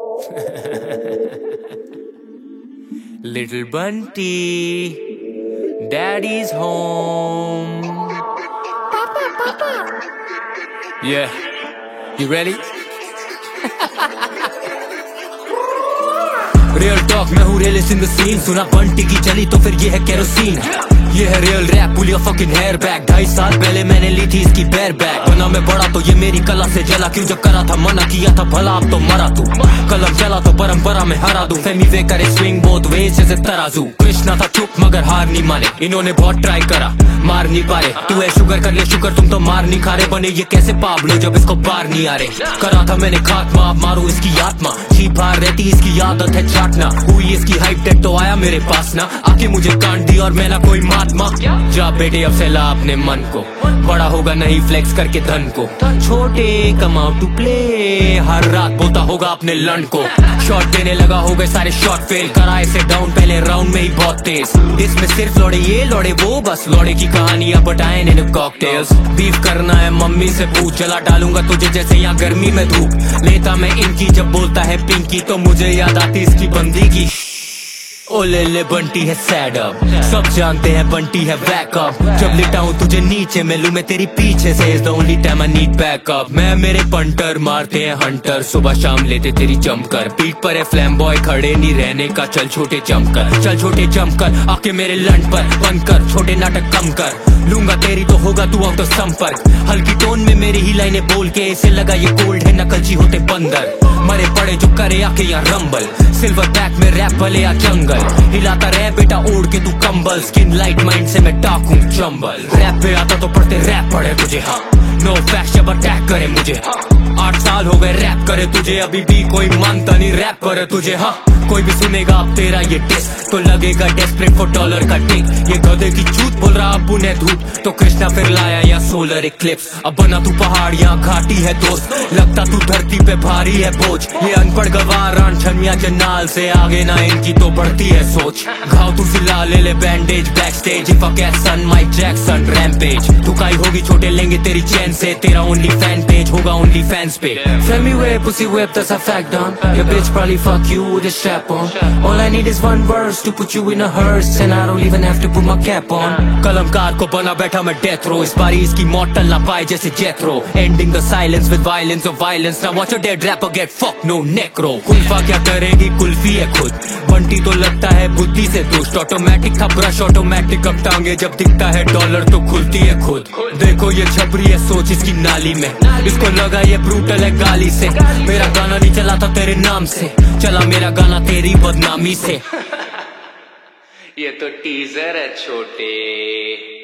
Little Bunty, Daddy's home. Papa. Yeah, you ready? Real talk मैं हूँ realist in the scene. सुना बंटी की चली तो फिर ये है केरोसिन। ये है real rap, pull your fucking hair back. 2.5 साल पहले मैंने ली थी इसकी बेयर बैक। बना मैं बड़ा तो ये मेरी कला से जला। क्यों जब करा था मना किया था भला, अब तो मरा तू। कलम चला तो परंपरा में हरा दूं। फेमी वे करे स्विंग बोथ वेज जैसे तराजू। कृष्णा था चुप मगर हार नहीं माने। इन्होंने बहुत ट्राई करा मार नहीं पा रहे। तू है शुगर कर ले शुगर, तुम तो मार नहीं खा रहे। बने ये कैसे पाबलो जब इसको पार नहीं आ रहे। करा था मैंने खात्मा, अब मारू इसकी आत्मा। चीप बाहर रहती इसकी आदत है चाटना। हुई इसकी हाइप टेक तो आया मेरे पास ना। आके मुझे काट दी और मैं ना कोई महात्मा। जा बेटे अब से ला अपने मन को, बड़ा होगा नहीं फ्लेक्स करके धन को। छोटे कम आउट टू प्ले, हर रात बोता होगा अपने लंड को। शॉट देने लगा हो गए सारे शॉट फेल। करा इसे डाउन पहले राउंड में ही बहुत तेज। इसमें सिर्फ लौड़े ये लौड़े वो, बस लौड़े की कहानियां बताए इन कॉकटेल्स। बीफ करना है मम्मी से पूछ, चला डालूंगा तुझे जैसे यहाँ गर्मी में धूप। लेता मैं इनकी जब बोलता है पिंकी तो मुझे याद आती इसकी बंदी की। ओ ले बंटी है सैड अप, सब जानते हैं बंटी है बैकअप। जब लिटाऊं तुझे नीचे मिलूं मैं तेरी पीछे से, is the only time I need backup. मैं मेरे पंटर मारते हैं हंटर, सुबह शाम लेते तेरी जम कर। पीठ पर है फ्लैम बॉय खड़े नहीं रहने का, चल छोटे जम कर। चल छोटे जम कर आके मेरे लंड पर बंद कर, छोटे नाटक कम कर। लूंगा तेरी तो होगा तू आउट ऑफ संपर्क। हल्की टोन में मेरी ही लाइनें बोल के इसे लगा ये गोल्ड है, नकलची होते बंदर। मरे पड़े जो करे आके यहाँ रंबल, सिल्वर बैक में रैप भले या जंगल। हिलाता रहे बेटा ओढ़ के तू कंबल, स्किन लाइट माइंड से मैं टाकूं चंबल। रैप पे आता तो पढ़ते रैप पढ़े तुझे, हाँ नो फैक्ट जब अटैक करे मुझे। 8 साल हो गए रैप करे तुझे, अभी भी कोई मानता नहीं रैप करे तुझे। हाँ कोई भी सुनेगा अब तेरा ये डिस तो लगेगा डेस्परेट फॉर डॉलर का टिक। ये गधे की चूत बोल रहा अब उन्हें धूप, तो कृष्णा फिर लाया या सोलर इक्लिप्स। अब बना तू पहाड़ यहाँ घाटी है दोस्त, लगता तू धरती पे भारी है बोझ। ये अनपढ़ गवार छमिया जन्नाल से आगे ना इनकी तो बढ़ती है सोच। घाव तू सिला ले bandage backstage, if I get son Mike Jackson rampage. तू काई होगी छोटे लेंगे तेरी चैन से, तेरा ओनली फैन पेज होगा ओनली फैंस पे। Femi whip, pussy whip, that's a fact done. Your bitch probably fuck you with a strap on. All I need is one verse to put you in a hearse, and I don't even have to put my cap on. कलमकार को बना बैठा मैं death row, इस बारी इसकी मॉर्टल ना पाए जैसे जेथरो। Ending the silence with violence of violence. Now watch a dead rapper get fucked, no necro. Kulfa क्या करेगी कुल्फी है खुद, बंटी तो लगता है बुद्धि से दुष्ट। ऑटोमेटिक था ब्रश ऑटोमेटिक, अब टांगे जब दिखता है डॉलर तो खुलती है खुद। देखो ये छबरी है सोच इसकी नाली में, इसको लगा ये ब्रूटल है गाली से। मेरा गाना नहीं चला था तेरे नाम से, चला मेरा गाना तेरी बदनामी से। ये तो टीजर है छोटे।